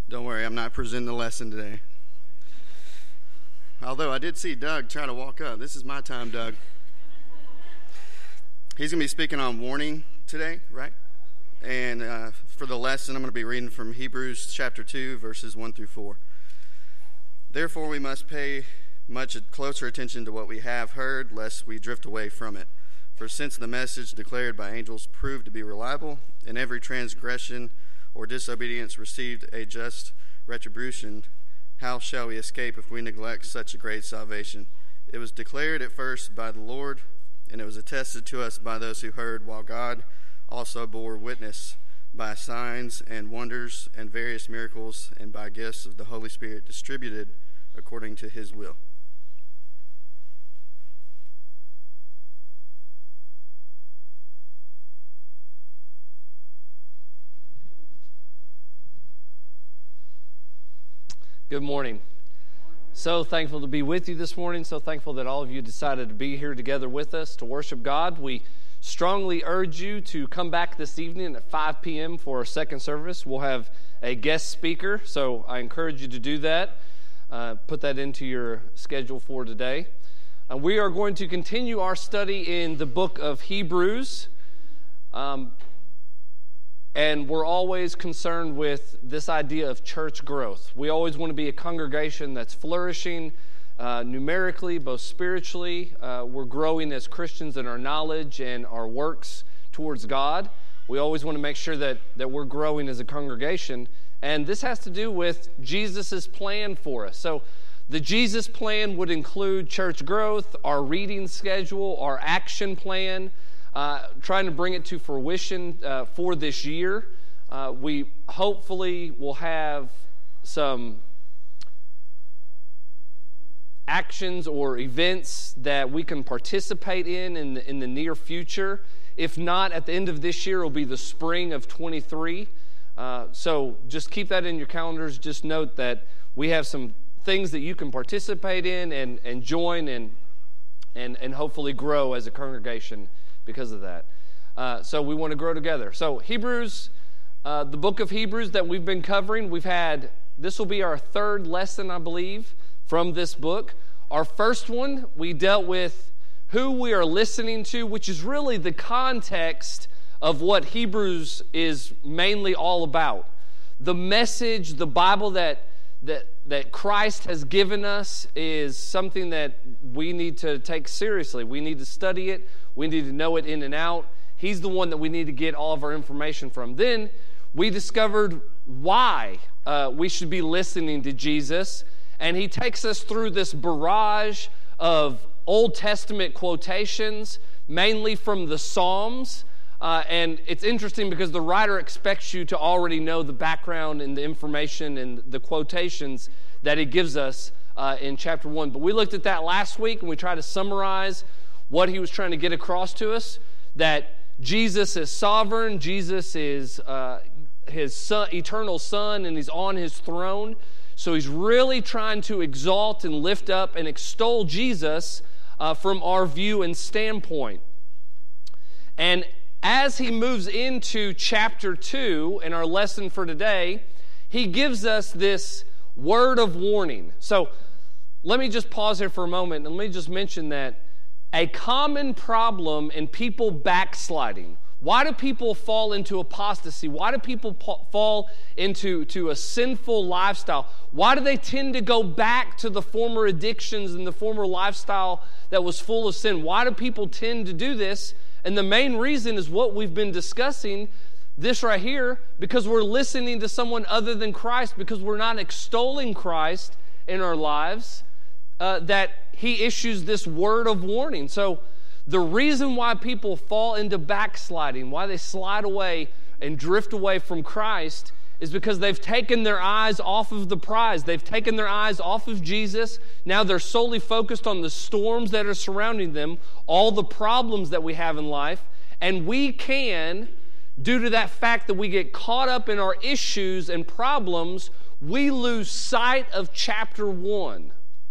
Don't worry, I'm not presenting the lesson today. Although I did see Doug try to walk up. This is my time, Doug. He's going to be speaking on warning today, right? And for the lesson, I'm going to be reading from Hebrews chapter 2, verses 1 through 4. Therefore, we must pay much closer attention to what we have heard, lest we drift away from it. For since the message declared by angels proved to be reliable, and every transgression or disobedience received a just retribution, how shall we escape if we neglect such a great salvation? It was declared at first by the Lord, and it was attested to us by those who heard, while God also bore witness by signs and wonders and various miracles and by gifts of the Holy Spirit distributed according to his will. Good morning. So thankful to be with you this morning. So thankful that all of you decided to be here together with us to worship God. We strongly urge you to come back this evening at 5 p.m. for our second service. We'll have a guest speaker, so I encourage you to do that. Put that into your schedule for today. We are going to continue our study in the book of Hebrews. And we're always concerned with this idea of church growth. We always want to be a congregation that's flourishing numerically, both spiritually. We're growing as Christians in our knowledge and our works towards God. We always want to make sure that we're growing as a congregation. And this has to do with Jesus' plan for us. So the Jesus plan would include church growth, our reading schedule, our action plan, trying to bring it to fruition for this year. We hopefully will have some actions or events that we can participate in the near future. If not, at the end of this year, it will be the spring of 23. So just keep that in your calendars. Just note that we have some things that you can participate in and join and hopefully grow as a congregation because of that. So we want to grow together. So Hebrews, the book of Hebrews that we've been covering, this will be our third lesson, I believe, from this book. Our first one, we dealt with who we are listening to, which is really the context of what Hebrews is mainly all about. The message, the Bible that Christ has given us is something that we need to take seriously. We need to study it. We need to know it in and out. He's the one that we need to get all of our information from. Then we discovered why we should be listening to Jesus. And he takes us through this barrage of Old Testament quotations, mainly from the Psalms. And it's interesting because the writer expects you to already know the background and the information and the quotations that he gives us in chapter 1. But we looked at that last week, and we tried to summarize what he was trying to get across to us, that Jesus is sovereign, Jesus is his son, eternal Son, and he's on his throne. So he's really trying to exalt and lift up and extol Jesus from our view and standpoint. And as he moves into chapter 2, in our lesson for today, he gives us this word of warning. So let me just pause here for a moment, and let me just mention that a common problem in people backsliding. Why do people fall into apostasy? Why do people fall into a sinful lifestyle? Why do they tend to go back to the former addictions and the former lifestyle that was full of sin? Why do people tend to do this? And the main reason is what we've been discussing, this right here, because we're listening to someone other than Christ, because we're not extolling Christ in our lives, that he issues this word of warning. So the reason why people fall into backsliding, why they slide away and drift away from Christ, is because they've taken their eyes off of the prize. They've taken their eyes off of Jesus. Now they're solely focused on the storms that are surrounding them, all the problems that we have in life. And we can, due to that fact that we get caught up in our issues and problems, we lose sight of chapter 1.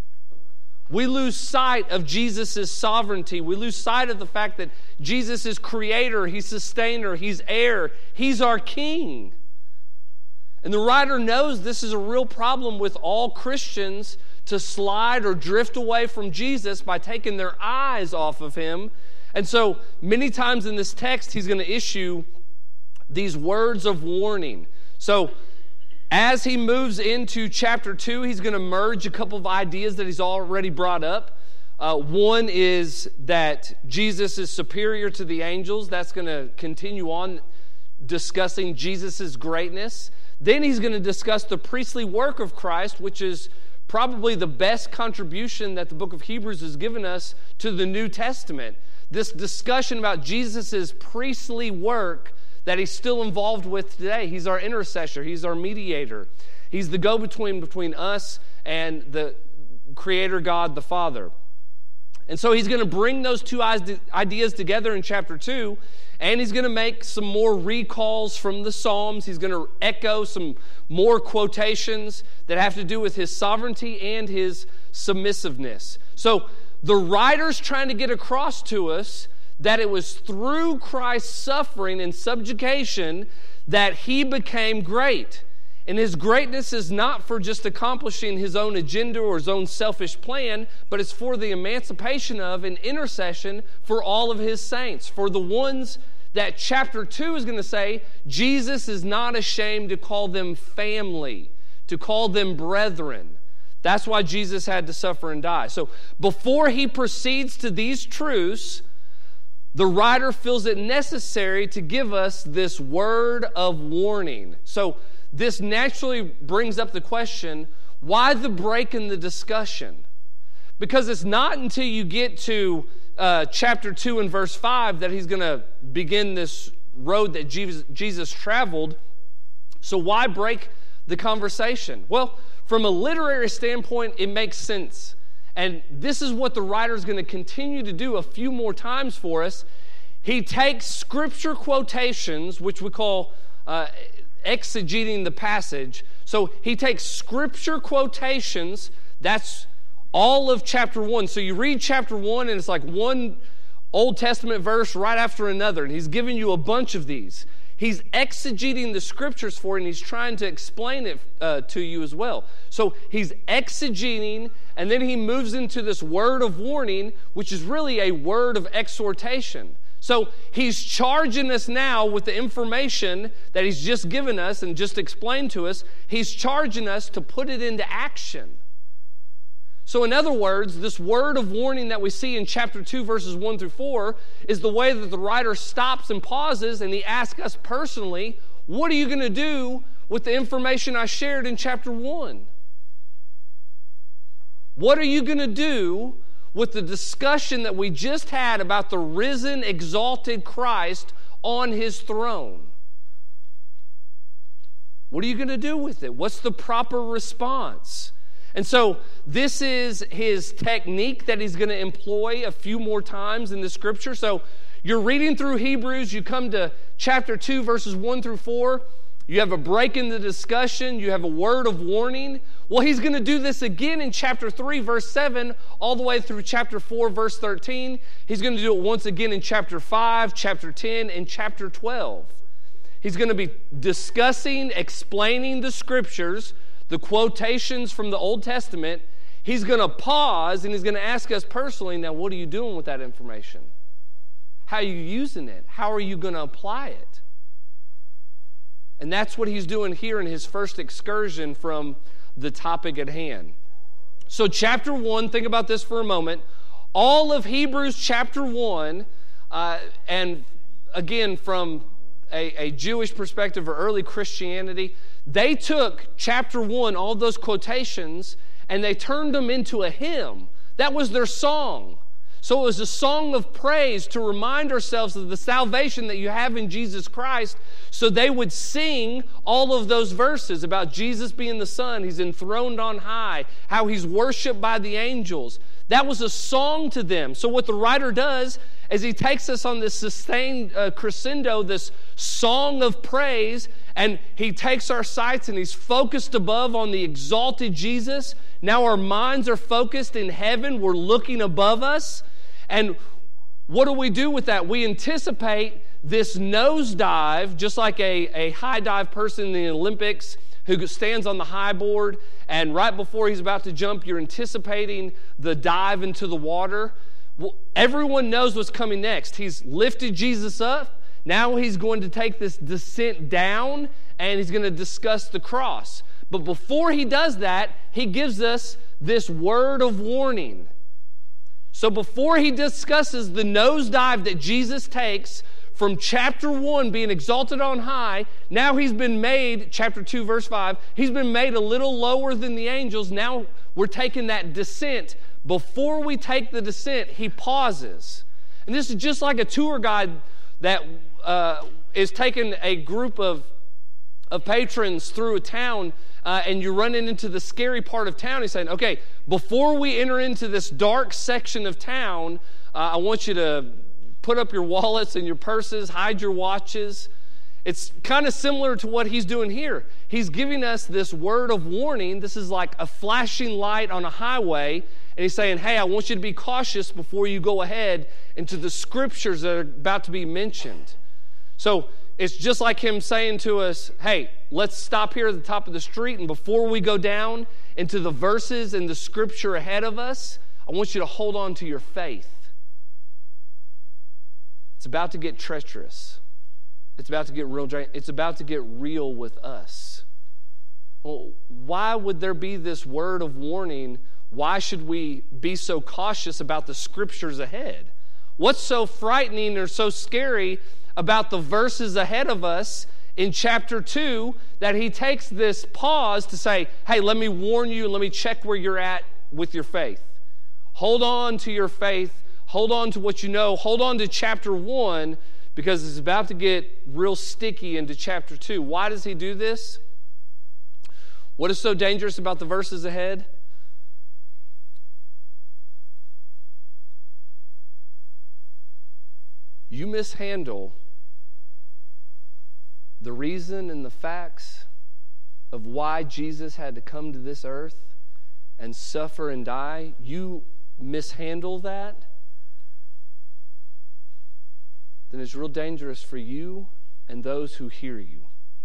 We lose sight of Jesus' sovereignty. We lose sight of the fact that Jesus is creator, he's sustainer, he's heir, he's our king. And the writer knows this is a real problem with all Christians to slide or drift away from Jesus by taking their eyes off of him. And so many times in this text, he's going to issue these words of warning. So as he moves into chapter 2, he's going to merge a couple of ideas that he's already brought up. One is that Jesus is superior to the angels. That's going to continue on discussing Jesus' greatness. Then he's going to discuss the priestly work of Christ, which is probably the best contribution that the book of Hebrews has given us to the New Testament. This discussion about Jesus' priestly work that he's still involved with today. He's our intercessor. He's our mediator. He's the go-between between us and the Creator God, the Father. And so he's going to bring those two ideas together in chapter 2, and he's going to make some more recalls from the Psalms. He's going to echo some more quotations that have to do with his sovereignty and his submissiveness. So the writer's trying to get across to us that it was through Christ's suffering and subjugation that he became great. And his greatness is not for just accomplishing his own agenda or his own selfish plan, but it's for the emancipation of and intercession for all of his saints, for the ones that chapter 2 is going to say, Jesus is not ashamed to call them family, to call them brethren. That's why Jesus had to suffer and die. So before he proceeds to these truths, the writer feels it necessary to give us this word of warning. So this naturally brings up the question, why the break in the discussion? Because it's not until you get to chapter 2 and verse 5 that he's going to begin this road that Jesus traveled. So why break the conversation? Well, from a literary standpoint, it makes sense. And this is what the writer is going to continue to do a few more times for us. He takes scripture quotations, which we call exegeting the passage. So he takes scripture quotations. That's all of chapter 1. So you read chapter 1 and it's like one Old Testament verse right after another. And he's giving you a bunch of these. He's exegeting the scriptures for it, and he's trying to explain it to you as well. So he's exegeting, and then he moves into this word of warning, which is really a word of exhortation. So he's charging us now with the information that he's just given us and just explained to us. He's charging us to put it into action. So in other words, this word of warning that we see in chapter 2, verses 1 through 4, is the way that the writer stops and pauses, and he asks us personally, what are you going to do with the information I shared in chapter 1? What are you going to do with the discussion that we just had about the risen, exalted Christ on his throne? What are you going to do with it? What's the proper response? And so this is his technique that he's going to employ a few more times in the scripture. So you're reading through Hebrews, you come to chapter 2, verses 1 through 4. You have a break in the discussion. You have a word of warning. Well, he's going to do this again in chapter 3, verse 7, all the way through chapter 4, verse 13. He's going to do it once again in chapter 5, chapter 10, and chapter 12. He's going to be discussing, explaining the scriptures, the quotations from the Old Testament. He's going to pause and he's going to ask us personally, now what are you doing with that information? How are you using it? How are you going to apply it? And that's what he's doing here in his first excursion from the topic at hand. So chapter 1, think about this for a moment. All of Hebrews chapter 1, and again from a Jewish perspective or early Christianity, they took chapter 1, all those quotations, and they turned them into a hymn. That was their song. So it was a song of praise to remind ourselves of the salvation that you have in Jesus Christ. So they would sing all of those verses about Jesus being the Son, he's enthroned on high, how he's worshiped by the angels. That was a song to them. So what the writer does is he takes us on this sustained crescendo, this song of praise, and he takes our sights and he's focused above on the exalted Jesus. Now our minds are focused in heaven. We're looking above us. And what do we do with that? We anticipate this nosedive, just like a high dive person in the Olympics who stands on the high board, and right before he's about to jump, you're anticipating the dive into the water. Well, everyone knows what's coming next. He's lifted Jesus up. Now he's going to take this descent down, and he's going to discuss the cross. But before he does that, he gives us this word of warning. So before he discusses the nosedive that Jesus takes from chapter 1 being exalted on high, now he's been made, chapter 2, verse 5, he's been made a little lower than the angels. Now we're taking that descent. Before we take the descent, he pauses. And this is just like a tour guide that is taking a group of patrons through a town, and you're running into the scary part of town. He's saying, okay, before we enter into this dark section of town, I want you to put up your wallets and your purses, hide your watches. It's kind of similar to what he's doing here. He's giving us this word of warning. This is like a flashing light on a highway, and he's saying, hey, I want you to be cautious before you go ahead into the scriptures that are about to be mentioned. So it's just like him saying to us, hey, let's stop here at the top of the street, and before we go down into the verses and the scripture ahead of us, I want you to hold on to your faith. It's about to get treacherous. It's about to get real. It's about to get real with us. Well, why would there be this word of warning? Why should we be so cautious about the scriptures ahead? What's so frightening or so scary about the verses ahead of us in chapter 2 that he takes this pause to say, hey, let me warn you and let me check where you're at with your faith. Hold on to your faith. Hold on to what you know. Hold on to chapter 1 because it's about to get real sticky into chapter 2. Why does he do this? What is so dangerous about the verses ahead? You mishandle the reason and the facts of why Jesus had to come to this earth and suffer and die. You mishandle that, then it's real dangerous for you and those who hear you.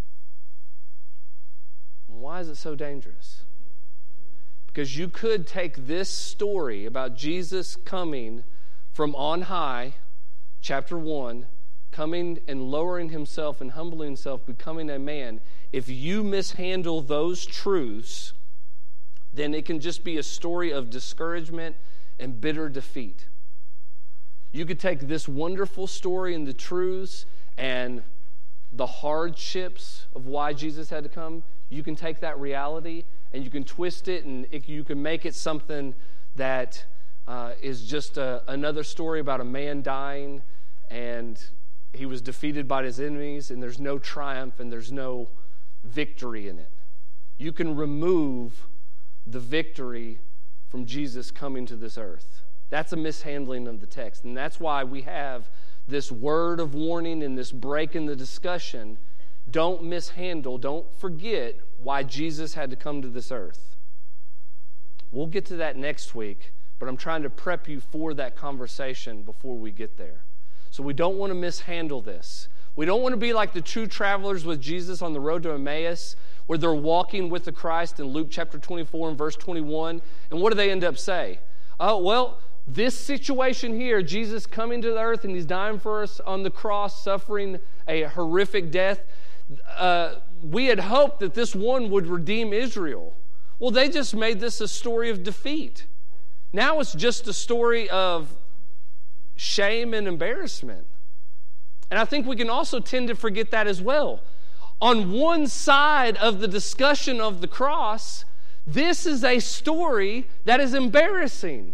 Why is it so dangerous? Because you could take this story about Jesus coming from on high, chapter 1, coming and lowering himself and humbling himself, becoming a man. If you mishandle those truths, then it can just be a story of discouragement and bitter defeat. You could take this wonderful story and the truths and the hardships of why Jesus had to come. You can take that reality and you can twist it, and you can make it something that is just another story about a man dying and he was defeated by his enemies, and there's no triumph and there's no victory in it. You can remove the victory from Jesus coming to this earth. That's a mishandling of the text, and that's why we have this word of warning and this break in the discussion. Don't mishandle, don't forget why Jesus had to come to this earth. We'll get to that next week, but I'm trying to prep you for that conversation before we get there. So we don't want to mishandle this. We don't want to be like the two travelers with Jesus on the road to Emmaus, where they're walking with the Christ in Luke chapter 24 and verse 21. And what do they end up saying? Oh, well, this situation here, Jesus coming to the earth and he's dying for us on the cross, suffering a horrific death. We had hoped that this one would redeem Israel. Well, they just made this a story of defeat. Now it's just a story of shame and embarrassment. And I think we can also tend to forget that as well. On one side of the discussion of the cross, this is a story that is embarrassing.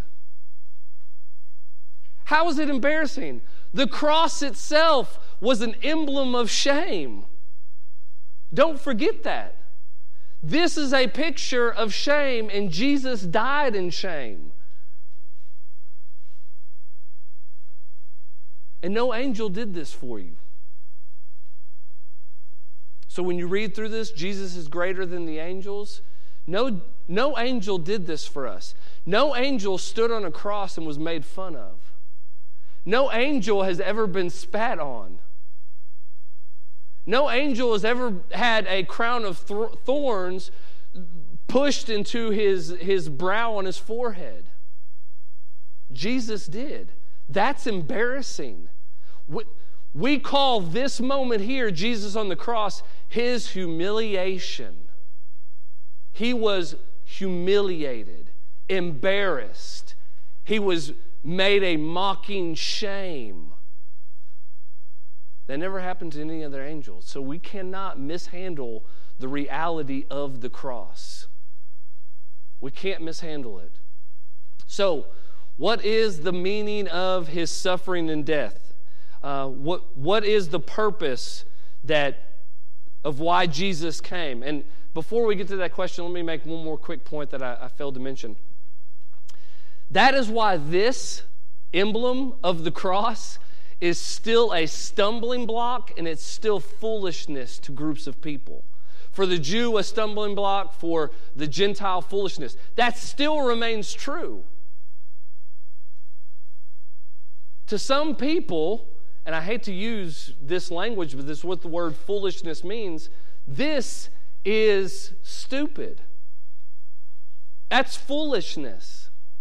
How is it embarrassing? The cross itself was an emblem of shame. Don't forget that. This is a picture of shame, and Jesus died in shame. And no angel did this for you. So when you read through this, Jesus is greater than the angels. No angel did this for us. No angel stood on a cross and was made fun of. No angel has ever been spat on. No angel has ever had a crown of thorns pushed into his brow on his forehead. Jesus did. That's embarrassing. We call this moment here, Jesus on the cross, his humiliation. He was humiliated, embarrassed. He was made a mocking shame. That never happened to any other angel. So we cannot mishandle the reality of the cross. We can't mishandle it. So, what is the meaning of his suffering and death? What is the purpose of why Jesus came? And before we get to that question, let me make one more quick point that I failed to mention. That is why this emblem of the cross is still a stumbling block, and it's still foolishness to groups of people. For the Jew, a stumbling block. For the Gentile, foolishness. That still remains true. To some people, and I hate to use this language, but this is what the word foolishness means, this is stupid. That's foolishness.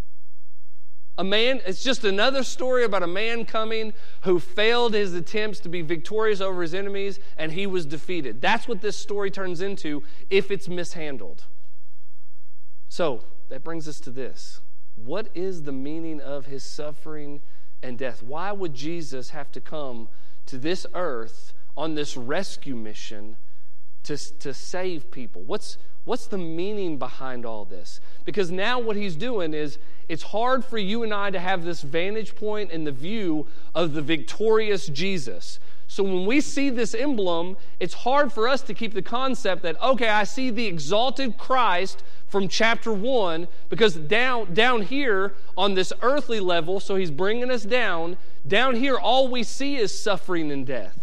It's just another story about a man coming who failed his attempts to be victorious over his enemies, and he was defeated. That's what this story turns into if it's mishandled. So, that brings us to this. What is the meaning of his suffering and death? Why would Jesus have to come to this earth on this rescue mission to save people? What's the meaning behind all this? Because now what he's doing is, it's hard for you and I to have this vantage point and the view of the victorious Jesus. So when we see this emblem, it's hard for us to keep the concept that, okay, I see the exalted Christ from chapter 1, because down here on this earthly level, so he's bringing us down here all we see is suffering and death.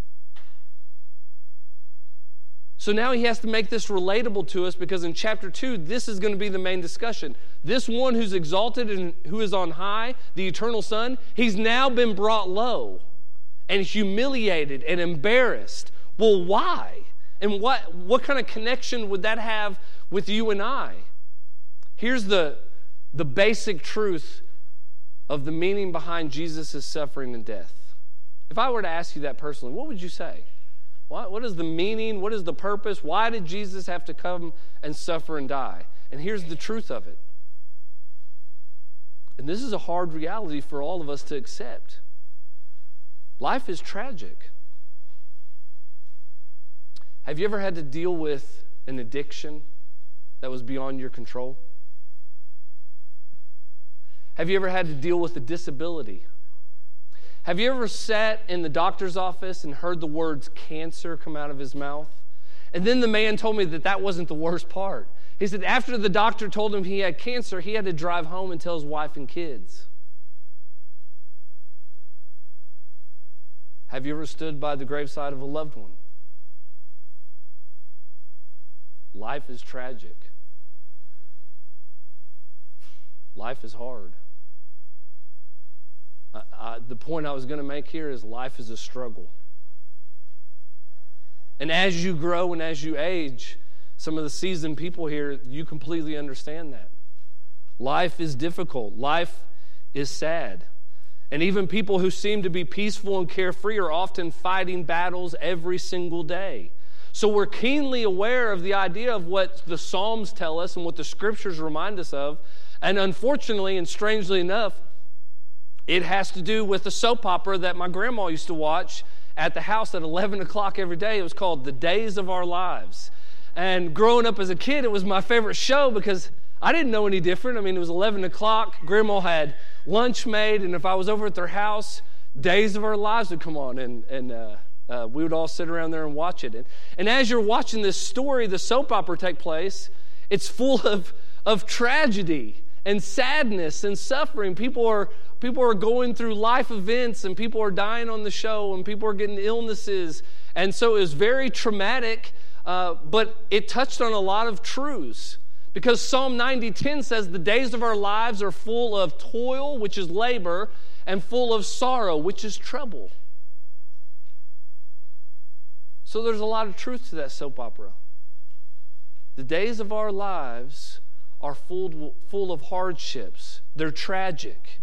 So now he has to make this relatable to us, because in chapter 2, this is going to be the main discussion. This one who's exalted and who is on high, the eternal Son, he's now been brought low and humiliated and embarrassed. Well, why? And what kind of connection would that have with you and I? Here's the basic truth of the meaning behind Jesus' suffering and death. If I were to ask you that personally, what would you say? What is the meaning? What is the purpose? Why did Jesus have to come and suffer and die? And here's the truth of it. And this is a hard reality for all of us to accept. Life is tragic. Have you ever had to deal with an addiction that was beyond your control? Have you ever had to deal with a disability? Have you ever sat in the doctor's office and heard the words cancer come out of his mouth? And then the man told me that wasn't the worst part. He said after the doctor told him he had cancer, he had to drive home and tell his wife and kids. Have you ever stood by the graveside of a loved one? Life is tragic. Life is hard. The point I was going to make here is life is a struggle. And as you grow and as you age, some of the seasoned people here, you completely understand that. Life is difficult. Life is sad. And even people who seem to be peaceful and carefree are often fighting battles every single day. So we're keenly aware of the idea of what the Psalms tell us and what the Scriptures remind us of. And unfortunately and strangely enough, it has to do with the soap opera that my grandma used to watch at the house at 11 o'clock every day. It was called The Days of Our Lives. And growing up as a kid, it was my favorite show because I didn't know any different. I mean, it was 11 o'clock. Grandma had lunch made, and if I was over at their house, Days of Our Lives would come on, and we would all sit around there and watch it. And as you're watching this story, the soap opera take place, it's full of tragedy and sadness and suffering. People are going through life events, and people are dying on the show, and people are getting illnesses. And so it was very traumatic, but it touched on a lot of truths. Because Psalm 90:10 says, the days of our lives are full of toil, which is labor, and full of sorrow, which is trouble. So there's a lot of truth to that soap opera. The days of our lives are full of hardships. They're tragic.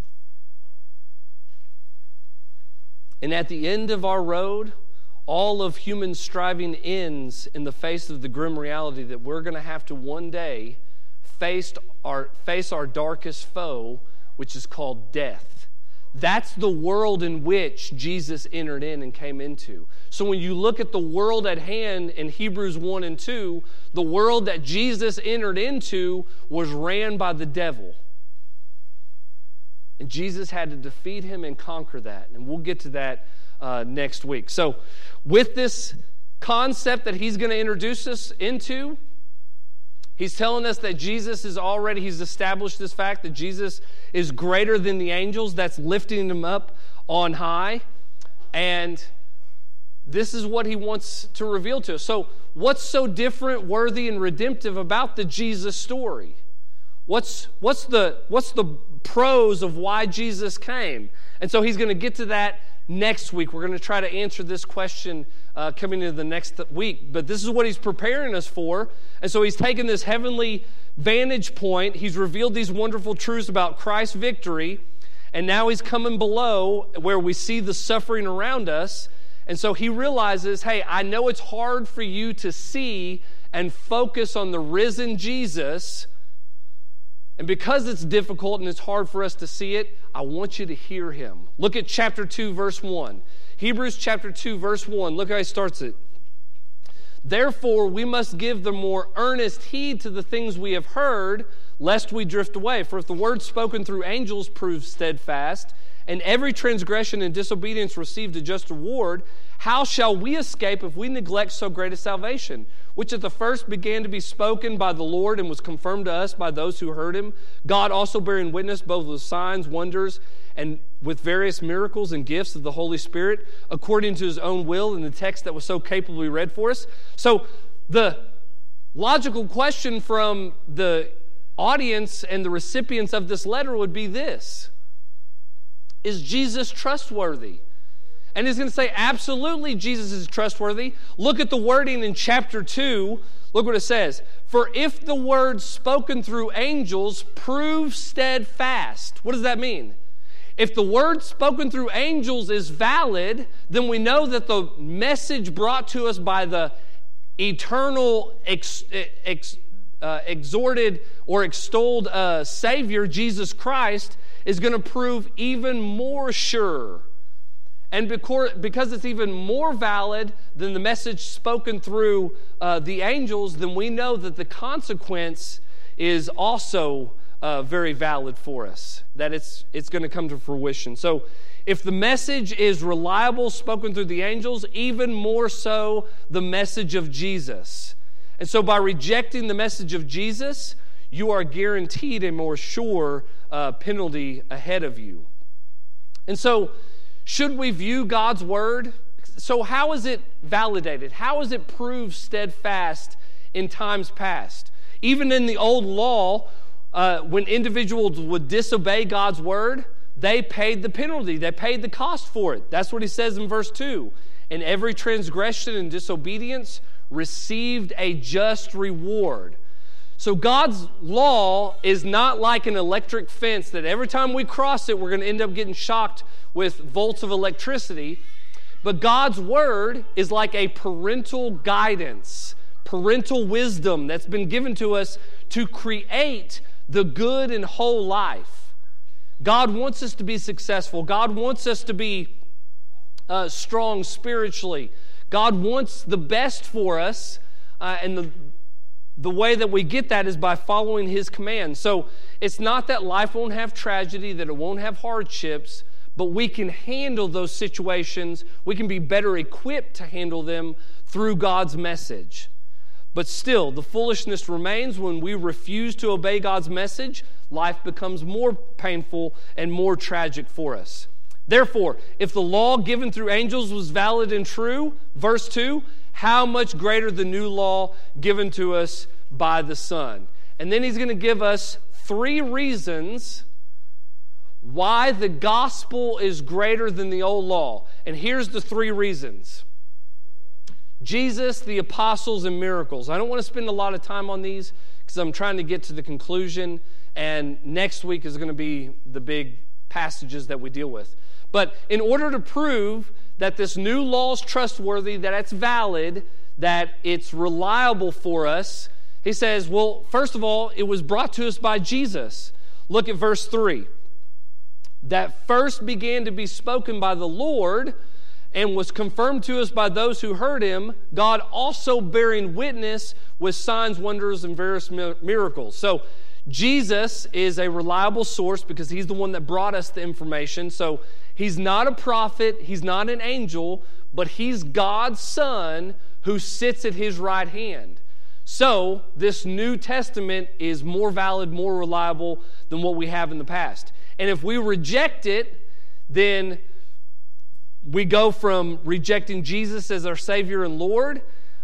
And at the end of our road, all of human striving ends in the face of the grim reality that we're going to have to one day face our darkest foe, which is called death. That's the world in which Jesus entered in and came into. So when you look at the world at hand in Hebrews 1 and 2, the world that Jesus entered into was ran by the devil. And Jesus had to defeat him and conquer that. And we'll get to that next week. So with this concept that he's going to introduce us into, he's telling us that he's established this fact that Jesus is greater than the angels. That's lifting him up on high. And this is what he wants to reveal to us. So what's so different, worthy, and redemptive about the Jesus story? What's the pros of why Jesus came? And so he's going to get to that next week. We're going to try to answer this question coming into the next week. But this is what he's preparing us for. And so he's taken this heavenly vantage point. He's revealed these wonderful truths about Christ's victory. And now he's coming below where we see the suffering around us. And so he realizes, hey, I know it's hard for you to see and focus on the risen Jesus. And because it's difficult and it's hard for us to see it, I want you to hear him. Look at chapter 2, verse 1. Hebrews chapter 2, verse 1. Look how he starts it. Therefore, we must give the more earnest heed to the things we have heard, lest we drift away. For if the word spoken through angels proves steadfast, and every transgression and disobedience received a just reward, how shall we escape if we neglect so great a salvation, which at the first began to be spoken by the Lord and was confirmed to us by those who heard him, God also bearing witness both with signs, wonders, and with various miracles and gifts of the Holy Spirit, according to his own will, in the text that was so capably read for us. So the logical question from the audience and the recipients of this letter would be this: is Jesus trustworthy? And he's going to say, absolutely, Jesus is trustworthy. Look at the wording in chapter 2. Look what it says. For if the word spoken through angels proves steadfast. What does that mean? If the word spoken through angels is valid, then we know that the message brought to us by the eternal exhorted or extolled Savior, Jesus Christ, is going to prove even more sure. And because it's even more valid than the message spoken through the angels, then we know that the consequence is also very valid for us, that it's going to come to fruition. So if the message is reliable, spoken through the angels, even more so the message of Jesus. And so by rejecting the message of Jesus, you are guaranteed a more sure penalty ahead of you. And so, should we view God's word? So how is it validated? How is it proved steadfast in times past? Even in the old law, when individuals would disobey God's word, they paid the penalty. They paid the cost for it. That's what he says in verse 2. And every transgression and disobedience received a just reward. So God's law is not like an electric fence that every time we cross it, we're going to end up getting shocked with volts of electricity. But God's word is like a parental guidance, parental wisdom that's been given to us to create the good and whole life. God wants us to be successful. God wants us to be strong spiritually. God wants the best for us, and the way that we get that is by following his commands. So it's not that life won't have tragedy, that it won't have hardships, but we can handle those situations. We can be better equipped to handle them through God's message. But still, the foolishness remains. When we refuse to obey God's message, life becomes more painful and more tragic for us. Therefore, if the law given through angels was valid and true, verse 2, how much greater the new law given to us by the Son? And then he's going to give us 3 reasons why the gospel is greater than the old law. And here's the 3 reasons. Jesus, the apostles, and miracles. I don't want to spend a lot of time on these because I'm trying to get to the conclusion, and next week is going to be the big passages that we deal with. But in order to prove that this new law is trustworthy, that it's valid, that it's reliable for us, he says, well, first of all, it was brought to us by Jesus. Look at verse 3. That first began to be spoken by the Lord and was confirmed to us by those who heard him, God also bearing witness with signs, wonders, and various miracles. So Jesus is a reliable source because he's the one that brought us the information. So he's not a prophet, he's not an angel, but he's God's Son who sits at his right hand. So this New Testament is more valid, more reliable than what we have in the past. And if we reject it, then we go from rejecting Jesus as our Savior and Lord,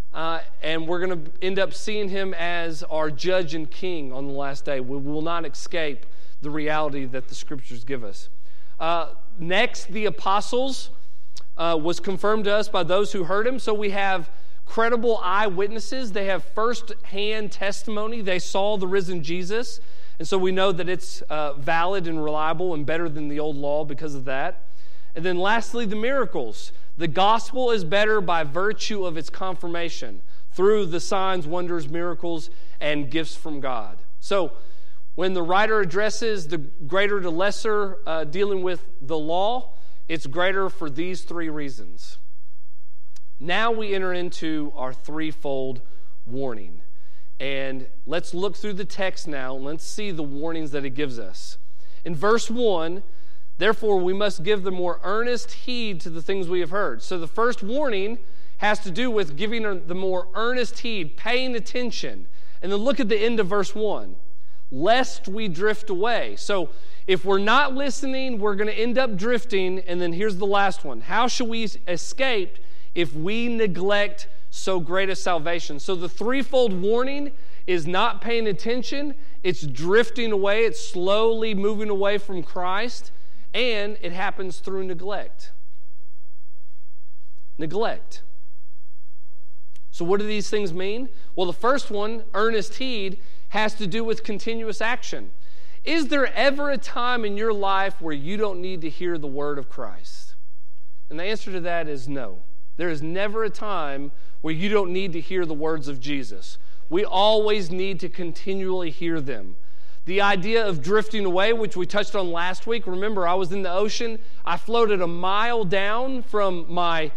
and we're going to end up seeing him as our judge and king on the last day. We will not escape the reality that the Scriptures give us. Next, the apostles was confirmed to us by those who heard him. So we have credible eyewitnesses. They have first-hand testimony. They saw the risen Jesus. And so we know that it's valid and reliable and better than the old law because of that. And then lastly, the miracles. The gospel is better by virtue of its confirmation through the signs, wonders, miracles, and gifts from God. So when the writer addresses the greater to lesser dealing with the law, it's greater for these three reasons. Now we enter into our threefold warning. And let's look through the text now and let's see the warnings that it gives us. In verse 1, therefore we must give the more earnest heed to the things we have heard. So the first warning has to do with giving the more earnest heed, paying attention. And then look at the end of verse 1. Lest we drift away. So if we're not listening, we're going to end up drifting. And then here's the last one. How shall we escape if we neglect so great a salvation? So the threefold warning is not paying attention, it's drifting away, it's slowly moving away from Christ, and it happens through neglect. Neglect. So what do these things mean? Well, the first one, earnest heed, has to do with continuous action. Is there ever a time in your life where you don't need to hear the word of Christ? And the answer to that is no. There is never a time where you don't need to hear the words of Jesus. We always need to continually hear them. The idea of drifting away, which we touched on last week, remember I was in the ocean, I floated a mile down from my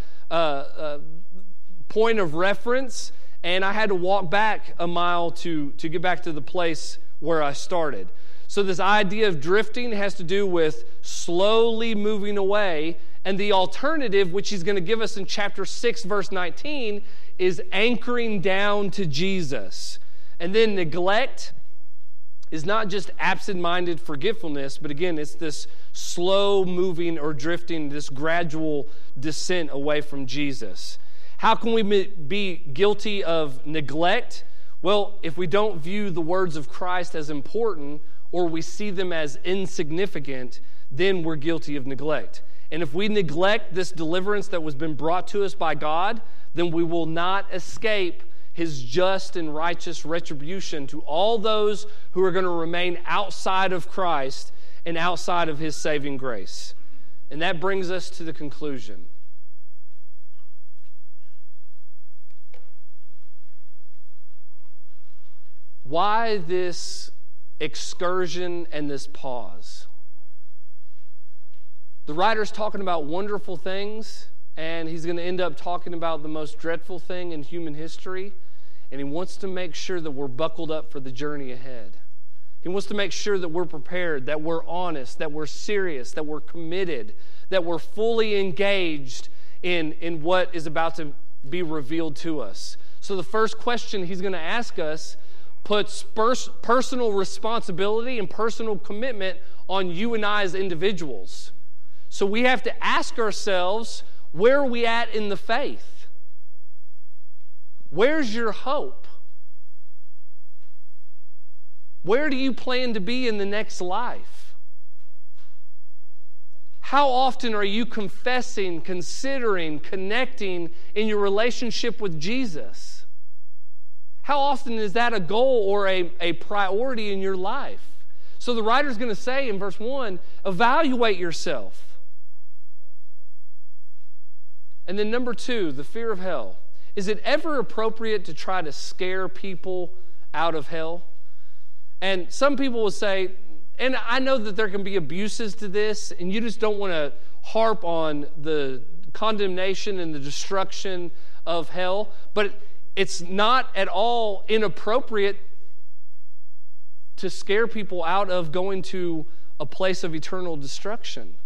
point of reference, and I had to walk back a mile to get back to the place where I started. So this idea of drifting has to do with slowly moving away, and the alternative, which he's going to give us in chapter 6, verse 19, is anchoring down to Jesus. And then neglect is not just absent-minded forgetfulness, but again, it's this slow moving or drifting, this gradual descent away from Jesus. How can we be guilty of neglect? Well, if we don't view the words of Christ as important or we see them as insignificant, then we're guilty of neglect. And if we neglect this deliverance that was been brought to us by God, then we will not escape his just and righteous retribution to all those who are going to remain outside of Christ and outside of his saving grace. And that brings us to the conclusion. Why this excursion and this pause? The writer's talking about wonderful things, and he's going to end up talking about the most dreadful thing in human history, and he wants to make sure that we're buckled up for the journey ahead. He wants to make sure that we're prepared, that we're honest, that we're serious, that we're committed, that we're fully engaged in what is about to be revealed to us. So the first question he's going to ask us puts personal responsibility and personal commitment on you and I as individuals. So we have to ask ourselves, where are we at in the faith? Where's your hope? Where do you plan to be in the next life? How often are you confessing, considering, connecting in your relationship with Jesus? How often is that a goal or a priority in your life? So the writer's going to say in verse 1, evaluate yourself. And then number 2, the fear of hell. Is it ever appropriate to try to scare people out of hell? And some people will say, and I know that there can be abuses to this, and you just don't want to harp on the condemnation and the destruction of hell, but it's not at all inappropriate to scare people out of going to a place of eternal destruction.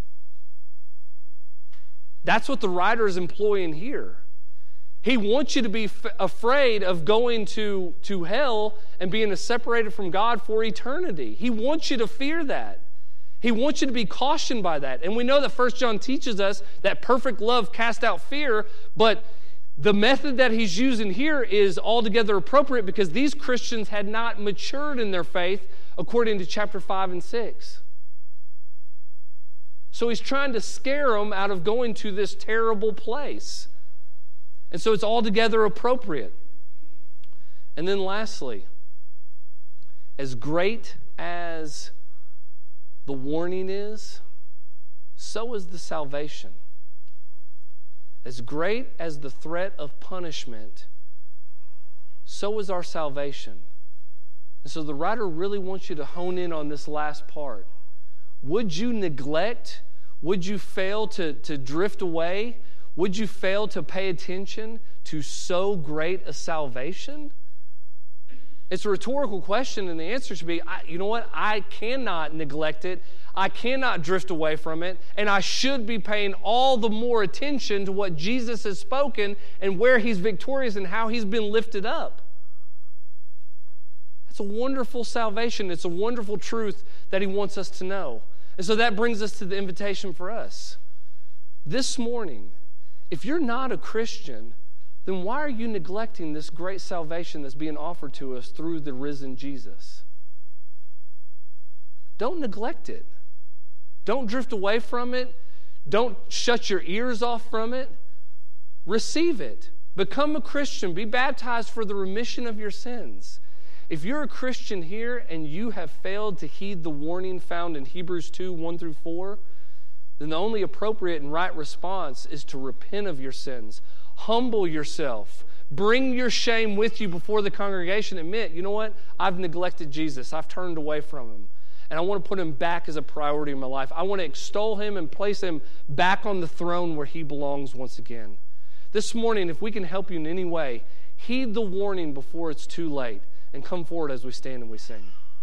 That's what the writer is employing here. He wants you to be afraid of going to hell and being separated from God for eternity. He wants you to fear that. He wants you to be cautioned by that. And we know that 1 John teaches us that perfect love casts out fear, but the method that he's using here is altogether appropriate because these Christians had not matured in their faith according to chapter 5 and 6. So he's trying to scare them out of going to this terrible place. And so it's altogether appropriate. And then lastly, as great as the warning is, so is the salvation. As great as the threat of punishment, so is our salvation. And so the writer really wants you to hone in on this last part. Would you neglect? Would you fail to drift away? Would you fail to pay attention to so great a salvation? It's a rhetorical question, and the answer should be, you know what? I cannot neglect it. I cannot drift away from it, and I should be paying all the more attention to what Jesus has spoken and where he's victorious and how he's been lifted up. That's a wonderful salvation. It's a wonderful truth that he wants us to know. And so that brings us to the invitation for us. This morning, if you're not a Christian, then why are you neglecting this great salvation that's being offered to us through the risen Jesus? Don't neglect it. Don't drift away from it. Don't shut your ears off from it. Receive it. Become a Christian. Be baptized for the remission of your sins. If you're a Christian here and you have failed to heed the warning found in Hebrews 2, 1 through 4, then the only appropriate and right response is to repent of your sins. Humble yourself. Bring your shame with you before the congregation. Admit, you know what? I've neglected Jesus. I've turned away from him. And I want to put him back as a priority in my life. I want to extol him and place him back on the throne where he belongs once again. This morning, if we can help you in any way, heed the warning before it's too late and come forward as we stand and we sing.